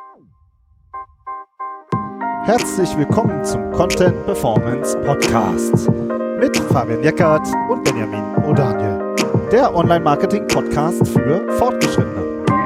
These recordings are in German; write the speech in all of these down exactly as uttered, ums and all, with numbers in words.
Herzlich willkommen zum Content Performance Podcast mit Fabian Jeckert und Benjamin O'Daniel, der Online-Marketing-Podcast für Fortgeschrittene.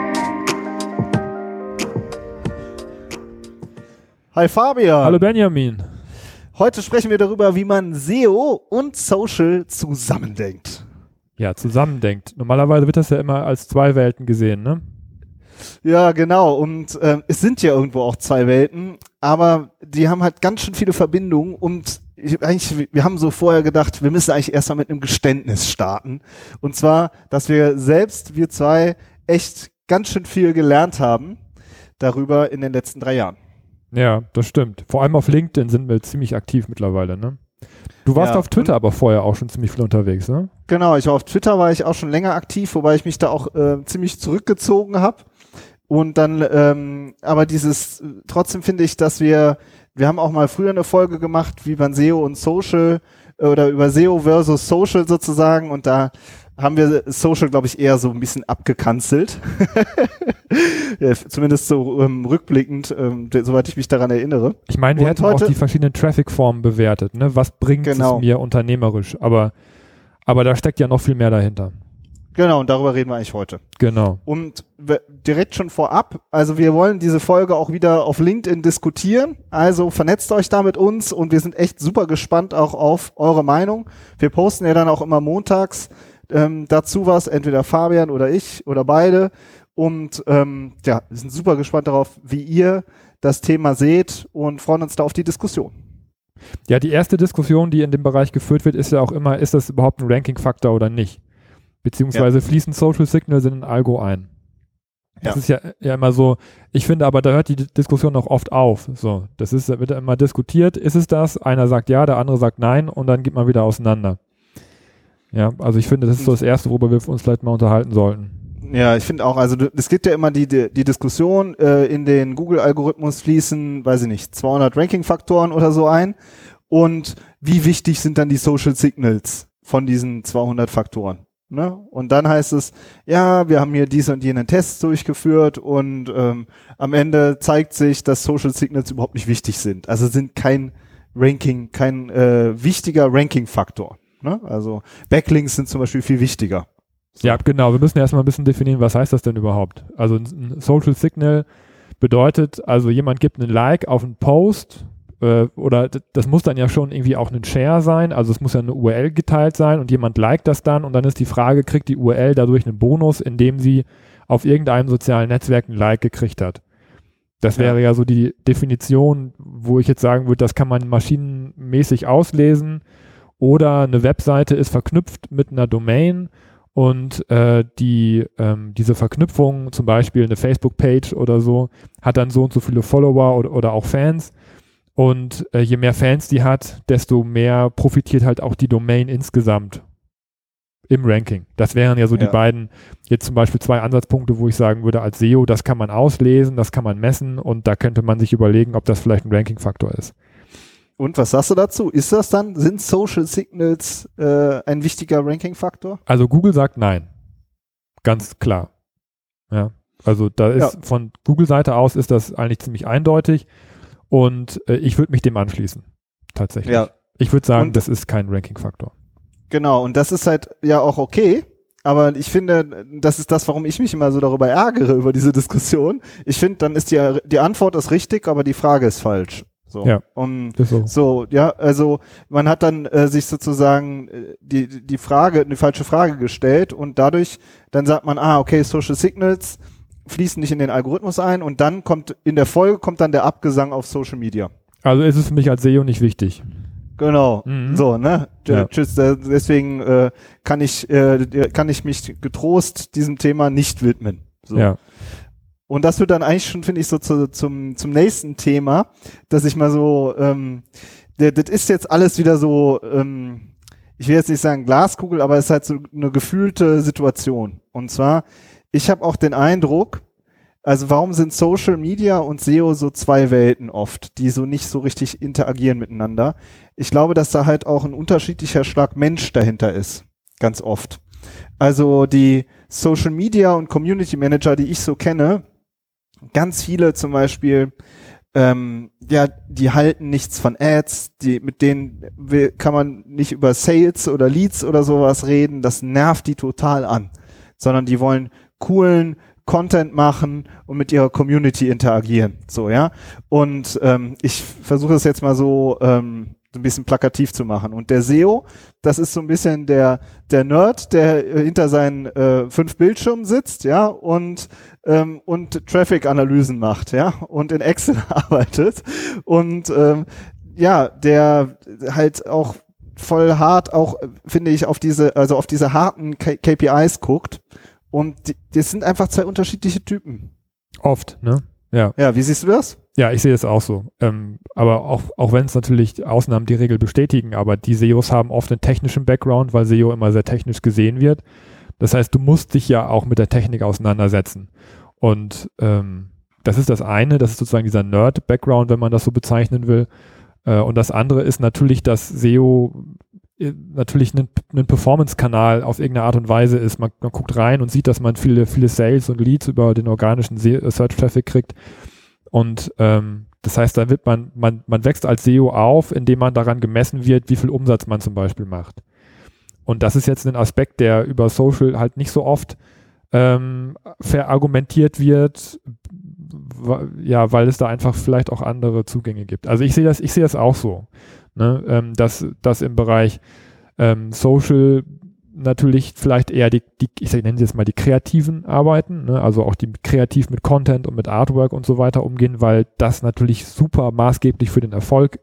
Hi Fabian. Hallo Benjamin. Heute sprechen wir darüber, wie man S E O und Social zusammendenkt. Ja, zusammendenkt. Normalerweise wird das ja immer als zwei Welten gesehen, ne? Ja, genau. Und äh, es sind ja irgendwo auch zwei Welten, aber die haben halt ganz schön viele Verbindungen und ich, eigentlich, wir haben so vorher gedacht, wir müssen eigentlich erstmal mit einem Geständnis starten. Und zwar, dass wir selbst, wir zwei, echt ganz schön viel gelernt haben darüber in den letzten drei Jahren. Ja, das stimmt. Vor allem auf LinkedIn sind wir ziemlich aktiv mittlerweile, ne? Du warst ja, auf Twitter aber vorher auch schon ziemlich viel unterwegs, ne? Genau, ich war auf Twitter, war ich auch schon länger aktiv, wobei ich mich da auch äh, ziemlich zurückgezogen habe. Und dann, ähm, aber dieses, trotzdem finde ich, dass wir, wir haben auch mal früher eine Folge gemacht, wie man S E O und Social äh, oder über S E O versus Social sozusagen, und da haben wir Social, glaube ich, eher so ein bisschen abgekanzelt. Ja, zumindest so ähm, rückblickend, ähm, soweit ich mich daran erinnere. Ich meine, wir und hätten heute, auch die verschiedenen Traffic-Formen bewertet, ne? Was bringt genau. es mir unternehmerisch? Aber, aber da steckt ja noch viel mehr dahinter. Genau, und darüber reden wir eigentlich heute. Genau. Und direkt schon vorab, also wir wollen diese Folge auch wieder auf LinkedIn diskutieren, also vernetzt euch da mit uns und wir sind echt super gespannt auch auf eure Meinung. Wir posten ja dann auch immer montags ähm, dazu was, entweder Fabian oder ich oder beide, und ähm, ja, wir sind super gespannt darauf, wie ihr das Thema seht und freuen uns da auf die Diskussion. Ja, die erste Diskussion, die in dem Bereich geführt wird, ist ja auch immer, ist das überhaupt ein Ranking-Faktor oder nicht? Beziehungsweise ja. fließen Social Signals in ein Algo ein. Das ja. ist ja, ja immer so, ich finde aber, da hört die Diskussion auch oft auf. So, das ist, wird immer diskutiert, ist es das? Einer sagt ja, der andere sagt nein und dann geht man wieder auseinander. Ja, also ich finde, das ist so das Erste, worüber wir uns vielleicht mal unterhalten sollten. Ja, ich finde auch, also es gibt ja immer die, die, die Diskussion, äh, in den Google-Algorithmus fließen, weiß ich nicht, zweihundert Ranking-Faktoren oder so ein, und wie wichtig sind dann die Social Signals von diesen zweihundert Faktoren? Ne? Und dann heißt es, ja, wir haben hier diese und jenen Tests durchgeführt und ähm, am Ende zeigt sich, dass Social Signals überhaupt nicht wichtig sind. Also sind kein Ranking, kein äh, wichtiger Ranking-Faktor. Ne? Also Backlinks sind zum Beispiel viel wichtiger. So. Ja, genau. Wir müssen erstmal ein bisschen definieren, was heißt das denn überhaupt? Also ein Social Signal bedeutet, also jemand gibt einen Like auf einen Post, oder das muss dann ja schon irgendwie auch ein Share sein, also es muss ja eine U R L geteilt sein und jemand liked das dann und dann ist die Frage, kriegt die U R L dadurch einen Bonus, indem sie auf irgendeinem sozialen Netzwerk ein Like gekriegt hat. Das wäre ja. ja so die Definition, wo ich jetzt sagen würde, das kann man maschinenmäßig auslesen, oder eine Webseite ist verknüpft mit einer Domain und äh, die ähm, diese Verknüpfung, zum Beispiel eine Facebook-Page oder so, hat dann so und so viele Follower oder, oder auch Fans. Und äh, je mehr Fans die hat, desto mehr profitiert halt auch die Domain insgesamt im Ranking. Das wären ja so ja. die beiden, jetzt zum Beispiel zwei Ansatzpunkte, wo ich sagen würde, als S E O, das kann man auslesen, das kann man messen und da könnte man sich überlegen, ob das vielleicht ein Ranking-Faktor ist. Und was sagst du dazu? Ist das dann, sind Social Signals äh, ein wichtiger Ranking-Faktor? Also Google sagt nein. Ganz klar. Ja. Also da ist ja. von Google-Seite aus ist das eigentlich ziemlich eindeutig. Und äh, ich würde mich dem anschließen, tatsächlich. Ja. Ich würde sagen, und das ist kein Ranking-Faktor. Genau, und das ist halt ja auch okay, aber ich finde, das ist das, warum ich mich immer so darüber ärgere, über diese Diskussion. Ich finde, dann ist die, die Antwort ist richtig, aber die Frage ist falsch. So. Ja, um, ist so. so, ja, also man hat dann äh, sich sozusagen äh, die, die Frage, eine falsche Frage gestellt und dadurch, dann sagt man, ah, okay, Social Signals fließen nicht in den Algorithmus ein und dann kommt, in der Folge kommt dann der Abgesang auf Social Media. Also ist es für mich als S E O nicht wichtig. Genau, mhm. so, ne? Ja. Tschüss, deswegen äh, kann ich äh, kann ich mich getrost diesem Thema nicht widmen. So. Ja. Und das wird dann eigentlich schon, finde ich, so zu, zum zum nächsten Thema, dass ich mal so, ähm, das ist jetzt alles wieder so, ähm, ich will jetzt nicht sagen Glaskugel, aber es ist halt so eine gefühlte Situation. Und zwar, ich habe auch den Eindruck, also warum sind Social Media und S E O so zwei Welten oft, die so nicht so richtig interagieren miteinander? Ich glaube, dass da halt auch ein unterschiedlicher Schlag Mensch dahinter ist, ganz oft. Also die Social Media und Community Manager, die ich so kenne, ganz viele zum Beispiel, ähm, ja, die halten nichts von Ads, die, mit denen will, kann man nicht über Sales oder Leads oder sowas reden, das nervt die total an, sondern die wollen coolen Content machen und mit ihrer Community interagieren, so, ja. Und ähm, ich versuche es jetzt mal so ähm, so ein bisschen plakativ zu machen. Und der S E O, das ist so ein bisschen der der Nerd, der äh, hinter seinen äh, fünf Bildschirmen sitzt, ja, und ähm, und Traffic-Analysen macht, ja, und in Excel arbeitet und ähm, ja, der halt auch voll hart auch, finde ich, auf diese, also auf diese harten K P Is guckt. Und die, das sind einfach zwei unterschiedliche Typen. Oft, ne? Ja. Ja, wie siehst du das? Ja, ich sehe es auch so. Ähm, aber auch, auch wenn es natürlich Ausnahmen die Regel bestätigen, aber die S E Os haben oft einen technischen Background, weil S E O immer sehr technisch gesehen wird. Das heißt, du musst dich ja auch mit der Technik auseinandersetzen. Und ähm, das ist das eine, das ist sozusagen dieser Nerd-Background, wenn man das so bezeichnen will. Äh, und das andere ist natürlich, dass S E O natürlich ein, ein Performance-Kanal auf irgendeine Art und Weise ist. Man, man guckt rein und sieht, dass man viele, viele Sales und Leads über den organischen Search-Traffic kriegt. Und ähm, das heißt, da wird man, man, man wächst als S E O auf, indem man daran gemessen wird, wie viel Umsatz man zum Beispiel macht. Und das ist jetzt ein Aspekt, der über Social halt nicht so oft ähm, verargumentiert wird, ja, weil es da einfach vielleicht auch andere Zugänge gibt. Also ich sehe das, ich sehe das auch so. Ne, ähm, dass, dass im Bereich ähm, Social natürlich vielleicht eher die, die ich nenne sie jetzt mal die Kreativen arbeiten, ne, also auch die kreativ mit Content und mit Artwork und so weiter umgehen, weil das natürlich super maßgeblich für den Erfolg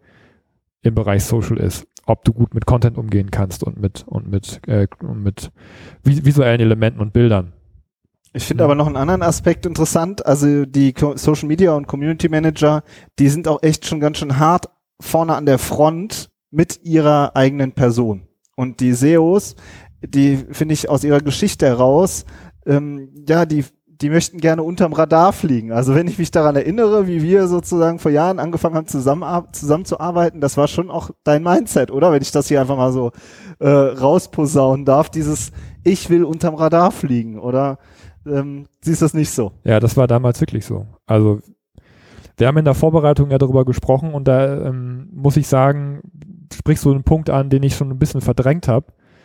im Bereich Social ist, ob du gut mit Content umgehen kannst und mit und mit, äh, und mit visuellen Elementen und Bildern. Ich finde Ja. aber noch einen anderen Aspekt interessant, also die Social Media und Community Manager, die sind auch echt schon ganz schön hart vorne an der Front mit ihrer eigenen Person. Und die S E Os, die finde ich aus ihrer Geschichte heraus, ähm, ja, die die möchten gerne unterm Radar fliegen. Also wenn ich mich daran erinnere, wie wir sozusagen vor Jahren angefangen haben, zusammen zusammenzuarbeiten, das war schon auch dein Mindset, oder? Wenn ich das hier einfach mal so äh, rausposaunen darf, dieses ich will unterm Radar fliegen, oder ähm, siehst du das nicht so? Ja, das war damals wirklich so. Also wir haben in der Vorbereitung ja darüber gesprochen und da ähm, muss ich sagen, sprichst du einen Punkt an, den ich schon ein bisschen verdrängt habe.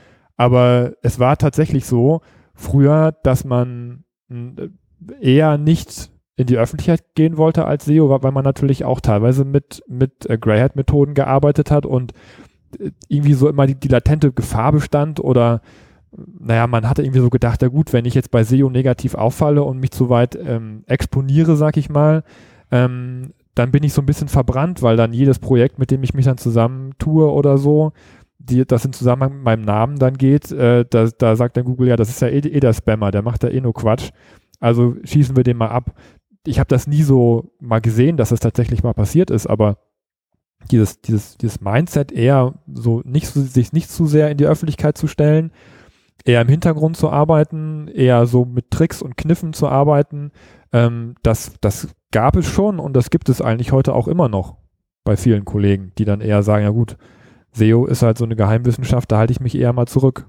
Aber es war tatsächlich so früher, dass man äh, eher nicht in die Öffentlichkeit gehen wollte als S E O, weil man natürlich auch teilweise mit, mit äh, Grey Hat Methoden gearbeitet hat und äh, irgendwie so immer die, die latente Gefahr bestand oder naja, man hatte irgendwie so gedacht, ja gut, wenn ich jetzt bei S E O negativ auffalle und mich zu weit ähm, exponiere, sag ich mal, Ähm, dann bin ich so ein bisschen verbrannt, weil dann jedes Projekt, mit dem ich mich dann zusammentue oder so, die, das in Zusammenhang mit meinem Namen dann geht, äh, da, da sagt dann Google, ja, das ist ja eh, eh der Spammer, der macht da eh nur Quatsch. Also schießen wir den mal ab. Ich habe das nie so mal gesehen, dass das tatsächlich mal passiert ist, aber dieses, dieses, dieses Mindset eher so nicht so, sich nicht zu sehr in die Öffentlichkeit zu stellen, eher im Hintergrund zu arbeiten, eher so mit Tricks und Kniffen zu arbeiten, ähm, das, das gab es schon und das gibt es eigentlich heute auch immer noch bei vielen Kollegen, die dann eher sagen, ja gut, S E O ist halt so eine Geheimwissenschaft, da halte ich mich eher mal zurück.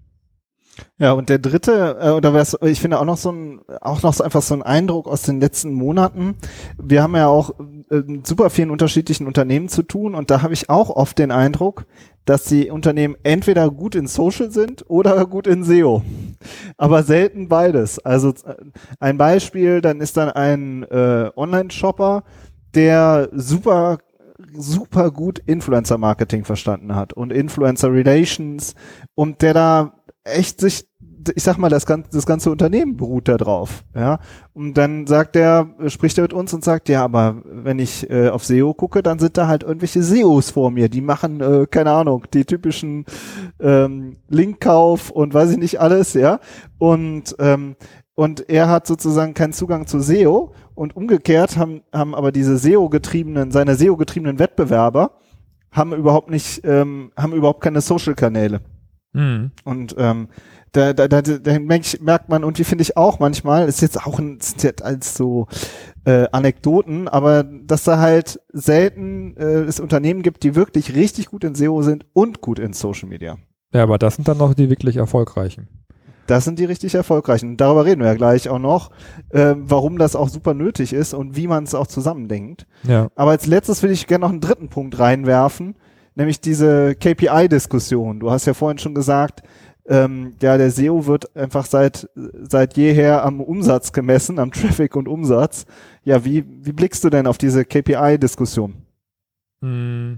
Ja, und der dritte, äh, oder was, ich finde auch noch so ein, auch noch so einfach so ein Eindruck aus den letzten Monaten. Wir haben ja auch äh, mit super vielen unterschiedlichen Unternehmen zu tun und da habe ich auch oft den Eindruck, dass die Unternehmen entweder gut in Social sind oder gut in S E O. Aber selten beides. Also ein Beispiel, dann ist dann ein äh, Online-Shopper, der super super gut Influencer-Marketing verstanden hat und Influencer-Relations und der da echt sich, ich sag mal, das ganze, das ganze Unternehmen beruht da drauf, ja. Und dann sagt er, spricht er mit uns und sagt, ja, aber wenn ich äh, auf S E O gucke, dann sind da halt irgendwelche S E Os vor mir, die machen, äh, keine Ahnung, die typischen ähm, Linkkauf und weiß ich nicht alles, ja. Und ähm, und er hat sozusagen keinen Zugang zu S E O und umgekehrt haben haben aber diese S E O-getriebenen, seine S E O-getriebenen Wettbewerber haben überhaupt nicht, ähm, haben überhaupt keine Social-Kanäle. Mhm. Und ähm, da, da, da, da merkt man, und die finde ich auch manchmal, ist jetzt auch ein, ist jetzt als so äh, Anekdoten, aber dass da halt selten äh, es Unternehmen gibt, die wirklich richtig gut in S E O sind und gut in Social Media. Ja, aber das sind dann noch die wirklich erfolgreichen. Das sind die richtig erfolgreichen. Und darüber reden wir ja gleich auch noch, äh, warum das auch super nötig ist und wie man es auch zusammendenkt. Ja. Aber als letztes will ich gerne noch einen dritten Punkt reinwerfen, nämlich diese K P I-Diskussion. Du hast ja vorhin schon gesagt, ähm, ja, der S E O wird einfach seit seit jeher am Umsatz gemessen, am Traffic und Umsatz. Ja, wie wie blickst du denn auf diese K P I-Diskussion? Mm.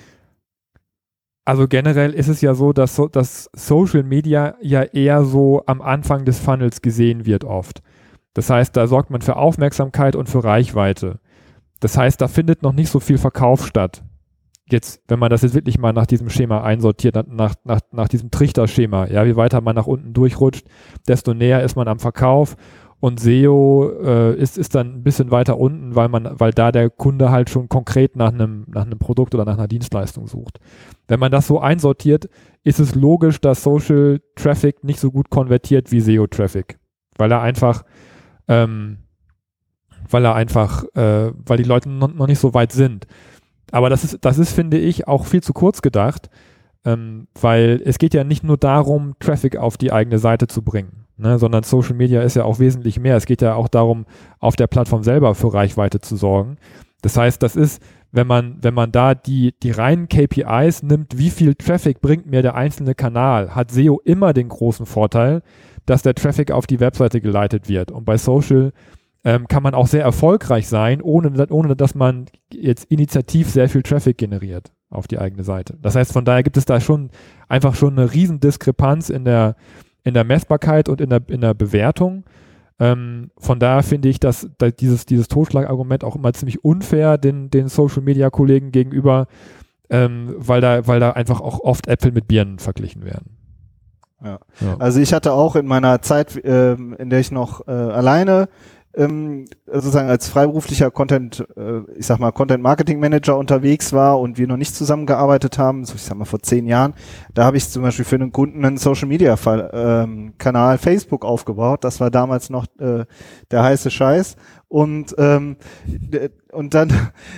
Also generell ist es ja so, dass, so, dass Social Media ja eher so am Anfang des Funnels gesehen wird oft. Das heißt, da sorgt man für Aufmerksamkeit und für Reichweite. Das heißt, da findet noch nicht so viel Verkauf statt. Jetzt, wenn man das jetzt wirklich mal nach diesem Schema einsortiert, nach, nach, nach diesem Trichterschema, ja, wie weiter man nach unten durchrutscht, desto näher ist man am Verkauf. Und S E O äh, ist, ist dann ein bisschen weiter unten, weil man, weil da der Kunde halt schon konkret nach einem, nach einem Produkt oder nach einer Dienstleistung sucht. Wenn man das so einsortiert, ist es logisch, dass Social Traffic nicht so gut konvertiert wie S E O Traffic, weil er einfach, ähm, weil er einfach, äh, weil die Leute noch, noch nicht so weit sind. Aber das ist, das ist, finde ich, auch viel zu kurz gedacht, ähm, weil es geht ja nicht nur darum, Traffic auf die eigene Seite zu bringen. Ne, sondern Social Media ist ja auch wesentlich mehr. Es geht ja auch darum, auf der Plattform selber für Reichweite zu sorgen. Das heißt, das ist, wenn man, wenn man da die, die reinen K P Is nimmt, wie viel Traffic bringt mir der einzelne Kanal, hat S E O immer den großen Vorteil, dass der Traffic auf die Webseite geleitet wird. Und bei Social ähm, kann man auch sehr erfolgreich sein, ohne, ohne dass man jetzt initiativ sehr viel Traffic generiert auf die eigene Seite. Das heißt, von daher gibt es da schon einfach schon eine riesen Diskrepanz in der in der Messbarkeit und in der, in der Bewertung. Ähm, von daher finde ich, dass, dass dieses, dieses Totschlagargument auch immer ziemlich unfair den, den Social-Media-Kollegen gegenüber, ähm, weil da, weil da einfach auch oft Äpfel mit Birnen verglichen werden. Ja. Ja. Also ich hatte auch in meiner Zeit, ähm, in der ich noch äh, alleine ähm, sozusagen als freiberuflicher Content, äh, ich sag mal Content Marketing Manager unterwegs war und wir noch nicht zusammengearbeitet haben, so ich sag mal vor zehn Jahren, da habe ich zum Beispiel für einen Kunden einen Social Media ähm, Kanal Facebook aufgebaut. Das war damals noch äh, der heiße Scheiß. Und ähm, und dann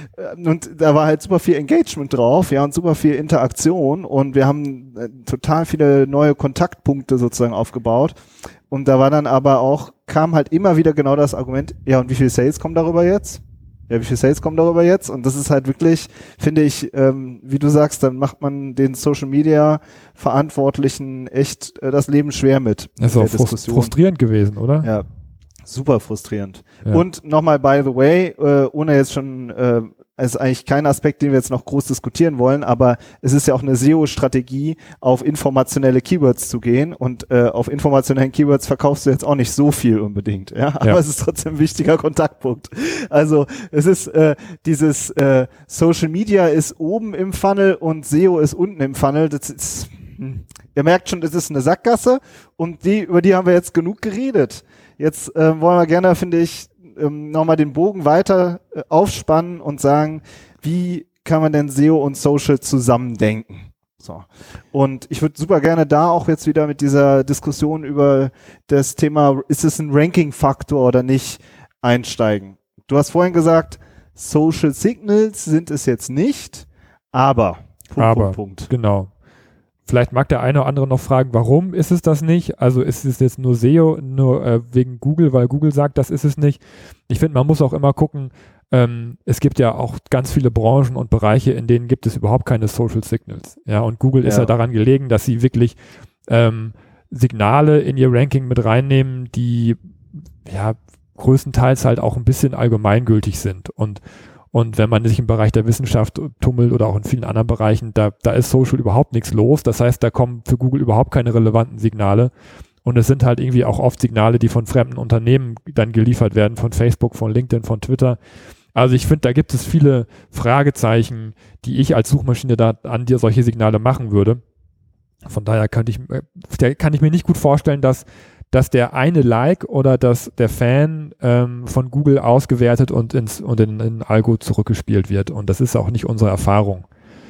und da war halt super viel Engagement drauf, ja, und super viel Interaktion und wir haben äh, total viele neue Kontaktpunkte sozusagen aufgebaut. Und da war dann aber auch, kam halt immer wieder genau das Argument, ja, und wie viel Sales kommen darüber jetzt? Ja, wie viel Sales kommen darüber jetzt? Und das ist halt wirklich, finde ich, ähm, wie du sagst, dann macht man den Social Media Verantwortlichen echt äh, das Leben schwer mit. Das ist auch frust- frustrierend gewesen, oder? Ja, super frustrierend. Ja. Und nochmal, by the way, äh, ohne jetzt schon, äh, es ist eigentlich kein Aspekt, den wir jetzt noch groß diskutieren wollen, aber es ist ja auch eine S E O-Strategie, auf informationelle Keywords zu gehen und äh, auf informationellen Keywords verkaufst du jetzt auch nicht so viel unbedingt, ja, aber ja. Es ist trotzdem ein wichtiger Kontaktpunkt. Also es ist äh, dieses äh, Social Media ist oben im Funnel und S E O ist unten im Funnel, das ist, hm. Ihr merkt schon, das ist eine Sackgasse und die, über die haben wir jetzt genug geredet. Jetzt äh, wollen wir gerne, finde ich, ähm, nochmal den Bogen weiter äh, aufspannen und sagen, wie kann man denn S E O und Social zusammendenken? So. Und ich würde super gerne da auch jetzt wieder mit dieser Diskussion über das Thema, ist es ein Ranking-Faktor oder nicht, einsteigen. Du hast vorhin gesagt, Social Signals sind es jetzt nicht, aber Punkt, aber, Punkt, Punkt. Genau. Vielleicht mag der eine oder andere noch fragen, warum ist es das nicht? Also ist es jetzt nur S E O, nur äh, wegen Google, weil Google sagt, das ist es nicht. Ich finde, man muss auch immer gucken, ähm, es gibt ja auch ganz viele Branchen und Bereiche, in denen gibt es überhaupt keine Social Signals. Ja, und Google ja. ist ja daran gelegen, dass sie wirklich ähm, Signale in ihr Ranking mit reinnehmen, die ja größtenteils halt auch ein bisschen allgemeingültig sind. Und Und wenn man sich im Bereich der Wissenschaft tummelt oder auch in vielen anderen Bereichen, da, da ist Social überhaupt nichts los. Das heißt, da kommen für Google überhaupt keine relevanten Signale. Und es sind halt irgendwie auch oft Signale, die von fremden Unternehmen dann geliefert werden, von Facebook, von LinkedIn, von Twitter. Also ich finde, da gibt es viele Fragezeichen, die ich als Suchmaschine da an dir solche Signale machen würde. Von daher könnte ich, äh, kann ich mir nicht gut vorstellen, dass dass der eine Like oder dass der Fan ähm, von Google ausgewertet und ins und in, in Algo zurückgespielt wird. Und das ist auch nicht unsere Erfahrung.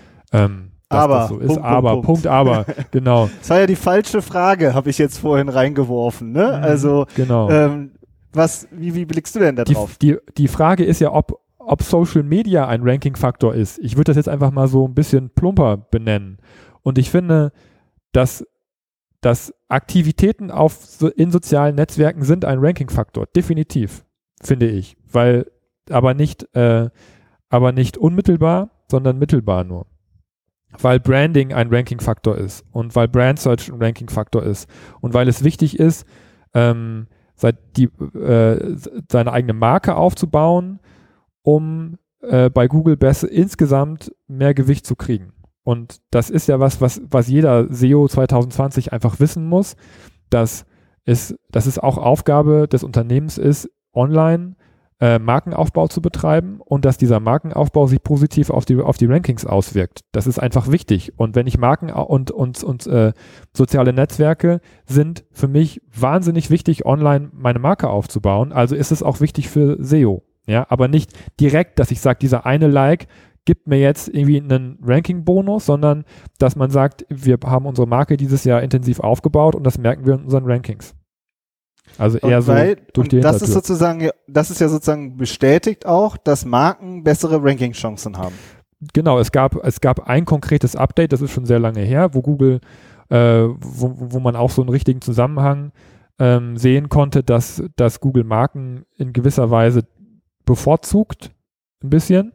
Ähm, dass aber, das so ist. Punkt, aber, Punkt, Punkt, aber, genau. Das war ja die falsche Frage, habe ich jetzt vorhin reingeworfen, ne? Mhm, also, genau. ähm, was, wie, wie blickst du denn da drauf? Die, die, die Frage ist ja, ob, ob Social Media ein Ranking-Faktor ist. Ich würde das jetzt einfach mal so ein bisschen plumper benennen. Und ich finde, dass dass Aktivitäten auf so, in sozialen Netzwerken sind ein Ranking-Faktor, definitiv, finde ich, weil aber nicht, äh, aber nicht unmittelbar, sondern mittelbar nur. Weil Branding ein Ranking-Faktor ist und weil Brand Search ein Ranking-Faktor ist und weil es wichtig ist, ähm, seit die, äh, seine eigene Marke aufzubauen, um äh, bei Google besser insgesamt mehr Gewicht zu kriegen. Und das ist ja was, was, was jeder S E O zwanzig zwanzig einfach wissen muss, dass es, dass es auch Aufgabe des Unternehmens ist, online äh, Markenaufbau zu betreiben und dass dieser Markenaufbau sich positiv auf die, auf die Rankings auswirkt. Das ist einfach wichtig. Und wenn ich Marken und, und, und äh, soziale Netzwerke sind für mich wahnsinnig wichtig, online meine Marke aufzubauen. Also ist es auch wichtig für S E O. Ja, aber nicht direkt, dass ich sage, dieser eine Like gibt mir jetzt irgendwie einen Ranking-Bonus, sondern dass man sagt, wir haben unsere Marke dieses Jahr intensiv aufgebaut und das merken wir in unseren Rankings. Also eher und weil, so durch die und das ist Hintertür. sozusagen, das ist ja sozusagen bestätigt auch, dass Marken bessere Ranking-Chancen haben. Genau, es gab, es gab ein konkretes Update, das ist schon sehr lange her, wo Google, äh, wo, wo man auch so einen richtigen Zusammenhang ähm, sehen konnte, dass, dass Google Marken in gewisser Weise bevorzugt, ein bisschen.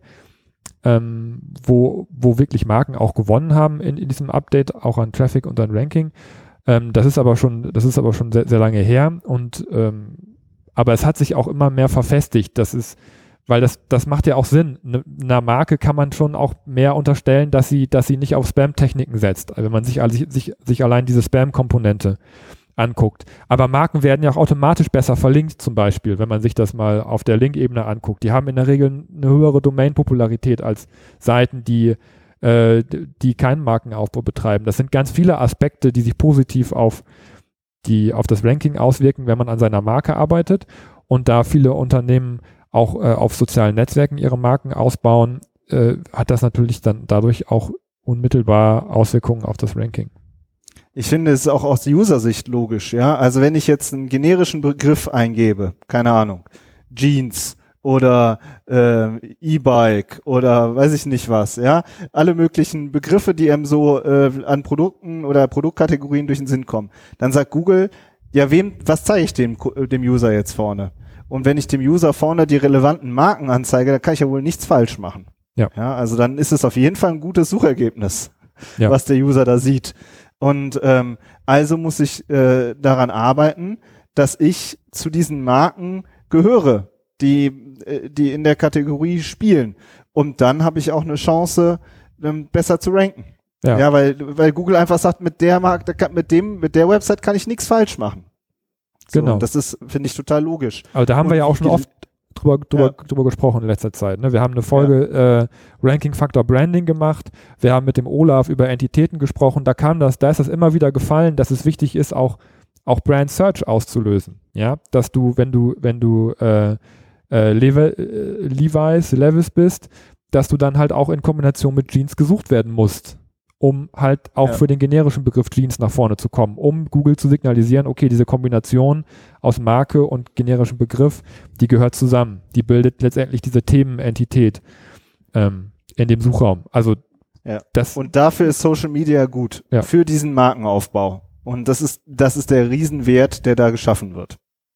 Ähm, wo, wo wirklich Marken auch gewonnen haben in, in diesem Update, auch an Traffic und an Ranking. Ähm, das ist aber schon, das ist aber schon sehr, sehr lange her und ähm, aber es hat sich auch immer mehr verfestigt. Das ist, weil das, das macht ja auch Sinn. Ne, einer Marke kann man schon auch mehr unterstellen, dass sie, dass sie nicht auf Spam-Techniken setzt. Also wenn man sich, also sich, sich allein diese Spam-Komponente anguckt. Aber Marken werden ja auch automatisch besser verlinkt, zum Beispiel, wenn man sich das mal auf der Link-Ebene anguckt. Die haben in der Regel eine höhere Domain-Popularität als Seiten, die, äh, die keinen Markenaufbau betreiben. Das sind ganz viele Aspekte, die sich positiv auf, die, auf das Ranking auswirken, wenn man an seiner Marke arbeitet. Und da viele Unternehmen auch äh, auf sozialen Netzwerken ihre Marken ausbauen, äh, hat das natürlich dann dadurch auch unmittelbar Auswirkungen auf das Ranking. Ich finde, es ist auch aus User-Sicht logisch, ja. Also wenn ich jetzt einen generischen Begriff eingebe, keine Ahnung, Jeans oder äh, E-Bike oder weiß ich nicht was, ja, alle möglichen Begriffe, die einem so äh, an Produkten oder Produktkategorien durch den Sinn kommen, dann sagt Google, ja, wem, was zeige ich dem, dem User jetzt vorne? Und wenn ich dem User vorne die relevanten Marken anzeige, dann kann ich ja wohl nichts falsch machen. Ja. Ja, also dann ist es auf jeden Fall ein gutes Suchergebnis, ja. was der User da sieht. Und ähm, also muss ich äh, daran arbeiten, dass ich zu diesen Marken gehöre, die äh, die in der Kategorie spielen. Und dann habe ich auch eine Chance, ähm, besser zu ranken. Ja. ja, weil weil Google einfach sagt, mit der Marke, mit dem, mit der Website kann ich nichts falsch machen. So, genau. Das ist, finde ich, total logisch. Aber da haben und wir ja auch schon oft drüber, drüber, ja. drüber gesprochen in letzter Zeit. Ne? Wir haben eine Folge ja. äh, Ranking Factor Branding gemacht. Wir haben mit dem Olaf über Entitäten gesprochen. Da kam das, da ist das immer wieder gefallen, dass es wichtig ist, auch, auch Brand Search auszulösen. Ja, dass du, wenn du, wenn du äh, äh, Levi, äh, Levi's, Levis bist, dass du dann halt auch in Kombination mit Jeans gesucht werden musst, um halt auch ja. für den generischen Begriff Jeans nach vorne zu kommen, um Google zu signalisieren, okay, diese Kombination aus Marke und generischem Begriff, die gehört zusammen. Die bildet letztendlich diese Themenentität ähm, in dem Suchraum. Also ja. das und dafür ist Social Media gut, ja. für diesen Markenaufbau. Und das ist, das ist der Riesenwert, der da geschaffen wird.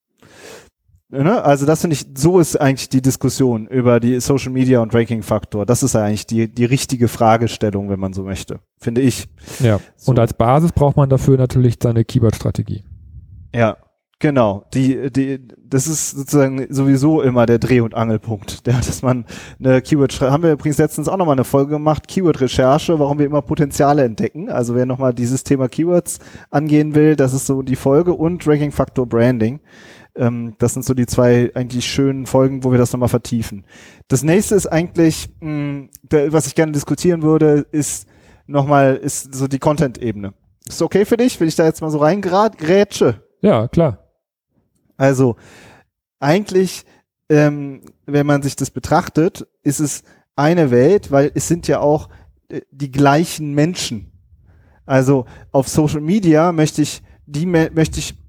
Ne? Also das finde ich, so ist eigentlich die Diskussion über die Social Media und Ranking-Faktor. Das ist eigentlich die, die richtige Fragestellung, wenn man so möchte, finde ich. Ja, so. Und als Basis braucht man dafür natürlich seine Keyword-Strategie. Ja, genau. Die, die, das ist sozusagen sowieso immer der Dreh- und Angelpunkt, der, dass man eine Keyword, haben wir übrigens letztens auch nochmal eine Folge gemacht, Keyword-Recherche, warum wir immer Potenziale entdecken. Also wer nochmal dieses Thema Keywords angehen will, das ist so die Folge, und Ranking-Faktor Branding. Das sind so die zwei eigentlich schönen Folgen, wo wir das nochmal vertiefen. Das nächste ist eigentlich, mh, was ich gerne diskutieren würde, ist nochmal, ist so die Content-Ebene. Ist okay für dich? Will ich da jetzt mal so reingrätsche? Ja, klar. Also, eigentlich, ähm, wenn man sich das betrachtet, ist es eine Welt, weil es sind ja auch äh, die gleichen Menschen. Also, auf Social Media möchte ich die möchte ich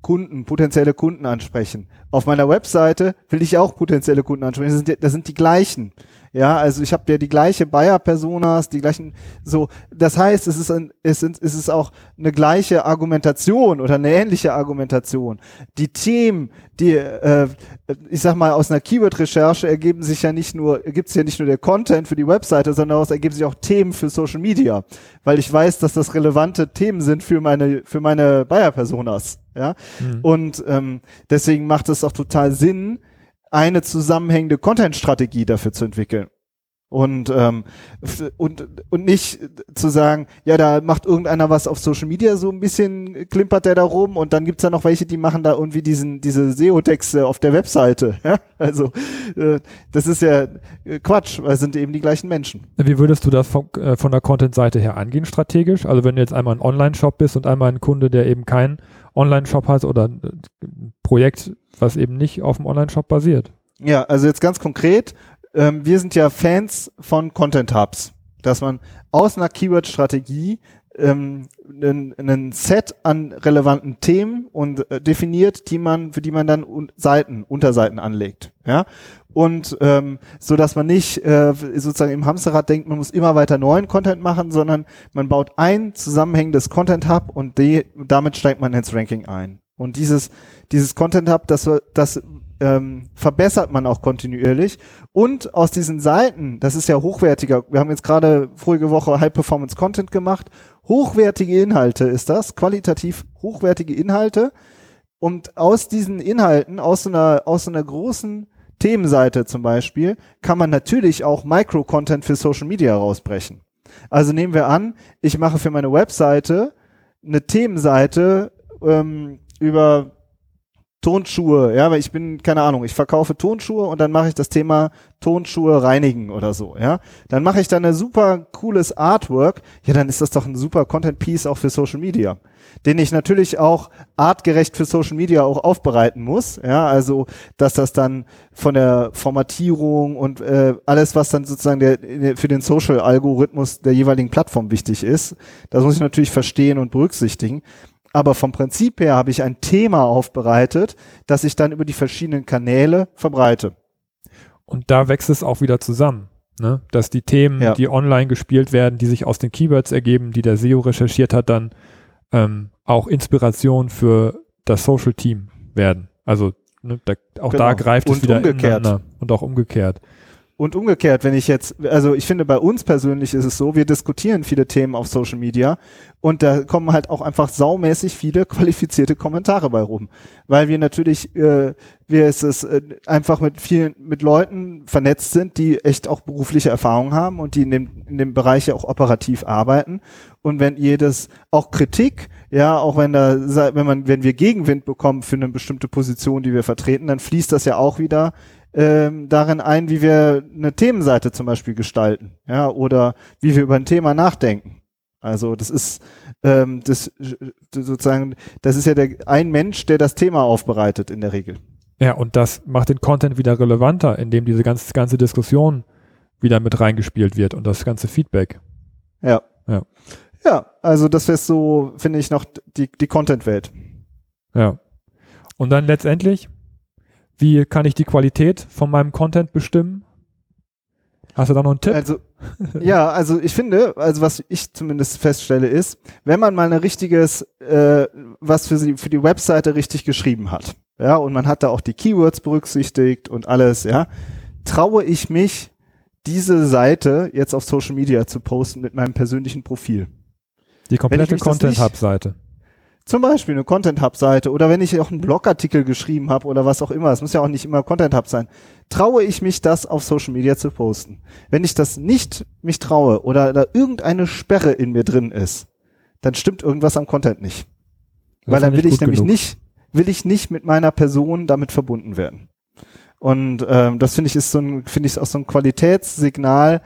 Kunden, potenzielle Kunden ansprechen. Auf meiner Webseite will ich auch potenzielle Kunden ansprechen. Das sind die, das sind die gleichen. Ja, also ich habe ja die gleiche Buyer-Personas, die gleichen, so, das heißt, es ist, ein, es ist, es ist auch eine gleiche Argumentation oder eine ähnliche Argumentation. Die Themen, die, äh, ich sag mal, aus einer Keyword-Recherche ergeben sich ja nicht nur, ergibt sich ja nicht nur der Content für die Webseite, sondern daraus ergeben sich auch Themen für Social Media, weil ich weiß, dass das relevante Themen sind für meine, für meine Buyer-Personas, ja, mhm. und ähm, deswegen macht es auch total Sinn, eine zusammenhängende Content-Strategie dafür zu entwickeln. Und, ähm, und, und nicht zu sagen, ja, da macht irgendeiner was auf Social Media, so ein bisschen klimpert der da rum und dann gibt's da noch welche, die machen da irgendwie diesen, diese S E O-Texte auf der Webseite. Ja? Also, äh, das ist ja Quatsch, weil es sind eben die gleichen Menschen. Wie würdest du das von, äh, von der Content-Seite her angehen strategisch? Also wenn du jetzt einmal ein Online-Shop bist und einmal ein Kunde, der eben keinen Online-Shop hat oder ein Projekt, was eben nicht auf dem Online-Shop basiert. Ja, also jetzt ganz konkret, ähm, wir sind ja Fans von Content Hubs, dass man aus einer Keyword-Strategie ähm, einen Set an relevanten Themen und äh, definiert, die man, für die man dann un- Seiten, Unterseiten anlegt, ja, und ähm, so, dass man nicht äh, sozusagen im Hamsterrad denkt, man muss immer weiter neuen Content machen, sondern man baut ein zusammenhängendes Content Hub und de- damit steigt man ins Ranking ein. Und dieses dieses Content Hub, das das ähm, verbessert man auch kontinuierlich. Und aus diesen Seiten, das ist ja hochwertiger. Wir haben jetzt gerade vorige Woche High Performance Content gemacht. Hochwertige Inhalte ist das, qualitativ hochwertige Inhalte. Und aus diesen Inhalten, aus so einer aus so einer großen Themenseite zum Beispiel, kann man natürlich auch Micro-Content für Social Media rausbrechen. Also nehmen wir an, ich mache für meine Webseite eine Themenseite ähm, über Tonschuhe, ja, weil ich bin, keine Ahnung, ich verkaufe Tonschuhe und dann mache ich das Thema Tonschuhe reinigen oder so, ja. Dann mache ich da ein super cooles Artwork, ja, dann ist das doch ein super Content-Piece auch für Social Media, den ich natürlich auch artgerecht für Social Media auch aufbereiten muss, ja, also, dass das dann von der Formatierung und äh, alles, was dann sozusagen der, für den Social-Algorithmus der jeweiligen Plattform wichtig ist, das muss ich natürlich verstehen und berücksichtigen. Aber vom Prinzip her habe ich ein Thema aufbereitet, das ich dann über die verschiedenen Kanäle verbreite. Und da wächst es auch wieder zusammen, ne? Dass die Themen, ja. die online gespielt werden, die sich aus den Keywords ergeben, die der S E O recherchiert hat, dann ähm, auch Inspiration für das Social-Team werden. Also ne, da, auch genau. da greift es wieder umgekehrt. ineinander und auch umgekehrt. Und umgekehrt, wenn ich jetzt, also ich finde, bei uns persönlich ist es so, wir diskutieren viele Themen auf Social Media und da kommen halt auch einfach saumäßig viele qualifizierte Kommentare bei rum, weil wir natürlich, äh, wir es ist, äh, einfach mit vielen, mit Leuten vernetzt sind, die echt auch berufliche Erfahrung haben und die in dem, in dem Bereich ja auch operativ arbeiten. Und wenn jedes, auch Kritik, ja, auch wenn da, wenn man, wenn wir Gegenwind bekommen für eine bestimmte Position, die wir vertreten, dann fließt das ja auch wieder Ähm, darin ein, wie wir eine Themenseite zum Beispiel gestalten, ja, oder wie wir über ein Thema nachdenken. Also das ist ähm, das sozusagen, das ist ja der ein Mensch, der das Thema aufbereitet in der Regel. Ja, und das macht den Content wieder relevanter, indem diese ganze ganze Diskussion wieder mit reingespielt wird und das ganze Feedback. Ja. Ja. Ja, also das wäre so, finde ich, noch die die Content-Welt. Ja. Und dann letztendlich, wie kann ich die Qualität von meinem Content bestimmen? Hast du da noch einen Tipp? Also, ja, also ich finde, also was ich zumindest feststelle ist, wenn man mal ein richtiges, äh, was für die, für die Webseite richtig geschrieben hat, ja, und man hat da auch die Keywords berücksichtigt und alles, ja, traue ich mich, diese Seite jetzt auf Social Media zu posten mit meinem persönlichen Profil. Die komplette Content-Hub-Seite. Zum Beispiel eine Content-Hub-Seite oder wenn ich auch einen Blogartikel geschrieben habe oder was auch immer, es muss ja auch nicht immer Content-Hub sein, traue ich mich, das auf Social Media zu posten. Wenn ich das nicht mich traue oder da irgendeine Sperre in mir drin ist, dann stimmt irgendwas am Content nicht. Das Weil dann will ich nämlich genug. nicht, will ich nicht mit meiner Person damit verbunden werden. Und ähm, das finde ich ist so ein, finde ich auch so ein Qualitätssignal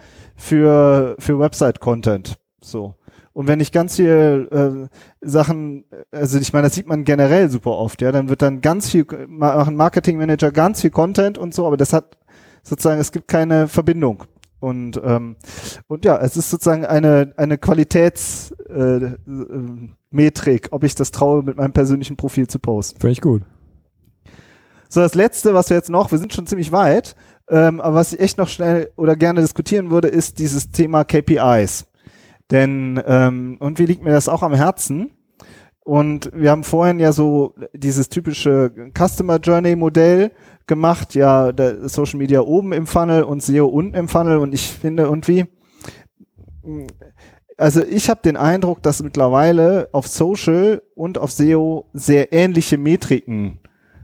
für für Website-Content. So. Und wenn ich ganz viel äh, Sachen, also ich meine, das sieht man generell super oft, ja, dann wird dann ganz viel, machen Marketingmanager ganz viel Content und so, aber das hat sozusagen, es gibt keine Verbindung. Und ähm, und ja, es ist sozusagen eine eine Qualitäts äh, Metrik, ob ich das traue, mit meinem persönlichen Profil zu posten. Finde ich gut. So, das Letzte, was wir jetzt noch, wir sind schon ziemlich weit, ähm, aber was ich echt noch schnell oder gerne diskutieren würde, ist dieses Thema K P Is. Denn ähm, irgendwie liegt mir das auch am Herzen. Und wir haben vorhin ja so dieses typische Customer Journey Modell gemacht, ja, der Social Media oben im Funnel und S E O unten im Funnel. Und ich finde irgendwie, also ich habe den Eindruck, dass mittlerweile auf Social und auf S E O sehr ähnliche Metriken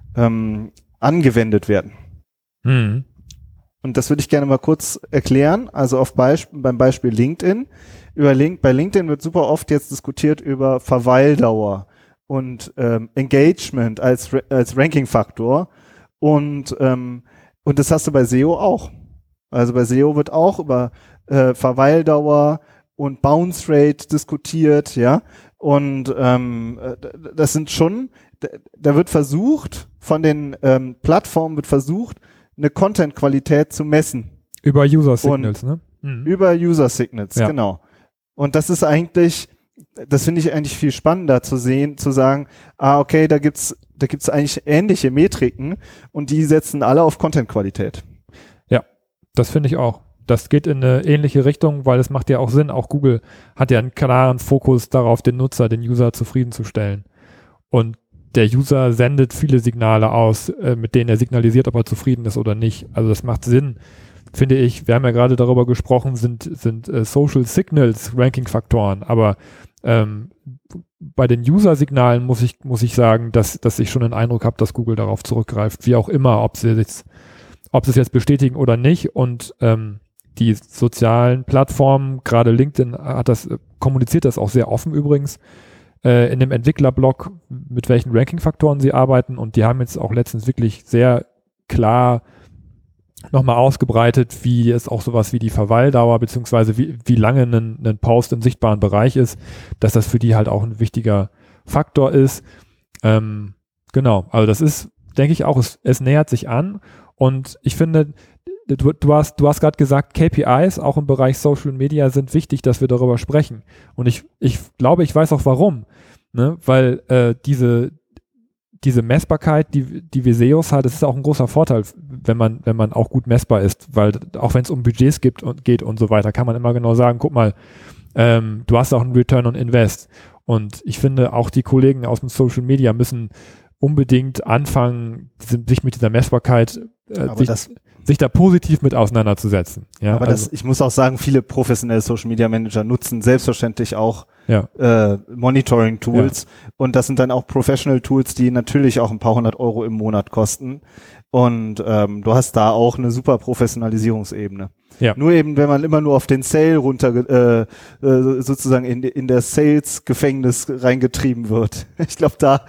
ähm, angewendet werden. Mhm. Und das würde ich gerne mal kurz erklären. Also auf Beisp- beim Beispiel LinkedIn. Über Link- bei LinkedIn wird super oft jetzt diskutiert über Verweildauer und ähm, Engagement als, als Ranking-Faktor. Und, ähm, und das hast du bei S E O auch. Also bei S E O wird auch über äh, Verweildauer und Bounce Rate diskutiert, ja. Und ähm, das sind schon, da wird versucht, von den ähm, Plattformen wird versucht, eine Content-Qualität zu messen. Über User Signals, und ne? Mhm. Über User Signals, ja. Genau. Und das ist eigentlich, das finde ich eigentlich viel spannender zu sehen, zu sagen, ah, okay, da gibt's, da gibt's eigentlich ähnliche Metriken und die setzen alle auf Content-Qualität. Ja, das finde ich auch. Das geht in eine ähnliche Richtung, weil es macht ja auch Sinn. Auch Google hat ja einen klaren Fokus darauf, den Nutzer, den User zufriedenzustellen. Und der User sendet viele Signale aus, äh, mit denen er signalisiert, ob er zufrieden ist oder nicht. Also das macht Sinn, finde ich. Wir haben ja gerade darüber gesprochen, sind, sind äh, Social Signals Ranking-Faktoren, aber ähm, bei den User-Signalen muss ich, muss ich sagen, dass, dass ich schon den Eindruck habe, dass Google darauf zurückgreift, wie auch immer, ob sie jetzt, ob sie es jetzt bestätigen oder nicht. Und ähm, die sozialen Plattformen, gerade LinkedIn hat das, kommuniziert das auch sehr offen übrigens, äh, in dem Entwicklerblog, mit welchen Ranking-Faktoren sie arbeiten, und die haben jetzt auch letztens wirklich sehr klar nochmal ausgebreitet, wie es auch sowas wie die Verweildauer, beziehungsweise wie, wie lange ein, ein Post im sichtbaren Bereich ist, dass das für die halt auch ein wichtiger Faktor ist. Ähm, genau, also das ist, denke ich auch, es, es nähert sich an, und ich finde, Du, du hast, du hast gerade gesagt, K P Is auch im Bereich Social Media sind wichtig, dass wir darüber sprechen. Und ich, ich glaube, ich weiß auch warum. Ne? Weil äh, diese, diese Messbarkeit, die, die Viseos hat, das ist auch ein großer Vorteil, wenn man, wenn man auch gut messbar ist. Weil auch wenn es um Budgets gibt und geht und so weiter, kann man immer genau sagen, guck mal, ähm, du hast auch einen Return on Invest. Und ich finde, auch die Kollegen aus dem Social Media müssen unbedingt anfangen, sich mit dieser Messbarkeit äh, sich, das sich da positiv mit auseinanderzusetzen. Ja, aber also, das, ich muss auch sagen, viele professionelle Social Media Manager nutzen selbstverständlich auch ja. äh, Monitoring Tools, ja. Und das sind dann auch Professional Tools, die natürlich auch ein paar hundert Euro im Monat kosten, und ähm, du hast da auch eine super Professionalisierungsebene. Ja. Nur eben, wenn man immer nur auf den Sale runter, äh, äh, sozusagen in, in der Sales-Gefängnis reingetrieben wird. Ich glaube, da,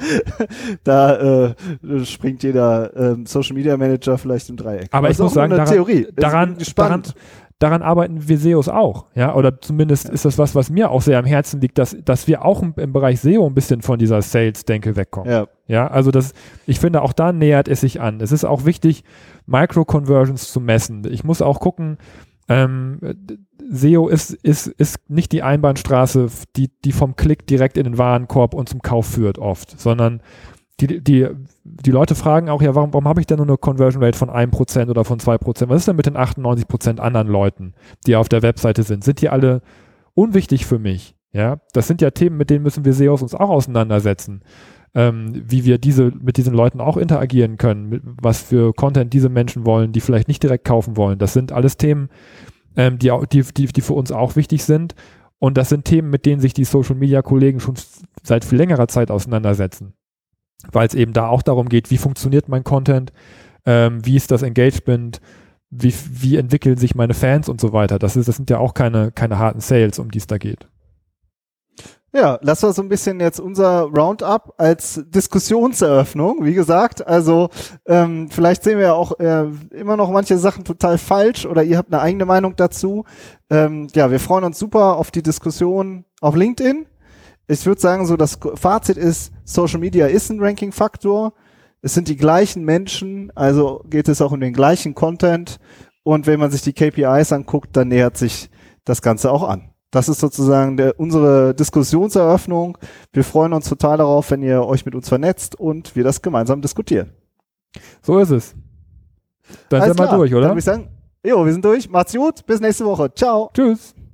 da äh, springt jeder äh, Social Media Manager vielleicht im Dreieck. Aber ich muss sagen, daran, Theorie. daran, daran, daran arbeiten Viseos auch, ja, oder zumindest ja. ist das was, was mir auch sehr am Herzen liegt, dass, dass wir auch im, im Bereich S E O ein bisschen von dieser Sales-Denke wegkommen. Ja. Ja, also das, ich finde, auch da nähert es sich an. Es ist auch wichtig, Micro-Conversions zu messen. Ich muss auch gucken, ähm, S E O ist, ist, ist nicht die Einbahnstraße, die, die vom Klick direkt in den Warenkorb und zum Kauf führt oft, sondern die, die, die Leute fragen auch, ja, warum, warum habe ich denn nur eine Conversion Rate von einem Prozent oder von zwei Prozent? Was ist denn mit den achtundneunzig Prozent anderen Leuten, die auf der Webseite sind? Sind die alle unwichtig für mich? Ja, das sind ja Themen, mit denen müssen wir S E Os uns auch auseinandersetzen. Ähm, wie wir diese mit diesen Leuten auch interagieren können, mit was für Content diese Menschen wollen, die vielleicht nicht direkt kaufen wollen. Das sind alles Themen, ähm, die, die, die, die für uns auch wichtig sind, und das sind Themen, mit denen sich die Social-Media-Kollegen schon seit viel längerer Zeit auseinandersetzen, weil es eben da auch darum geht, wie funktioniert mein Content, ähm, wie ist das Engagement, wie, wie entwickeln sich meine Fans und so weiter. Das ist, das sind ja auch keine, keine harten Sales, um die es da geht. Ja, lass uns so ein bisschen jetzt unser Roundup als Diskussionseröffnung. Wie gesagt, also ähm, vielleicht sehen wir ja auch äh, immer noch manche Sachen total falsch, oder ihr habt eine eigene Meinung dazu. Ähm, ja, wir freuen uns super auf die Diskussion auf LinkedIn. Ich würde sagen, so das Fazit ist, Social Media ist ein Ranking-Faktor. Es sind die gleichen Menschen, also geht es auch um den gleichen Content. Und wenn man sich die K P Is anguckt, dann nähert sich das Ganze auch an. Das ist sozusagen der, unsere Diskussionseröffnung. Wir freuen uns total darauf, wenn ihr euch mit uns vernetzt und wir das gemeinsam diskutieren. So ist es. Dann Alles sind wir klar. durch, oder? Dann würde ich sagen, jo, wir sind durch. Macht's gut. Bis nächste Woche. Ciao. Tschüss.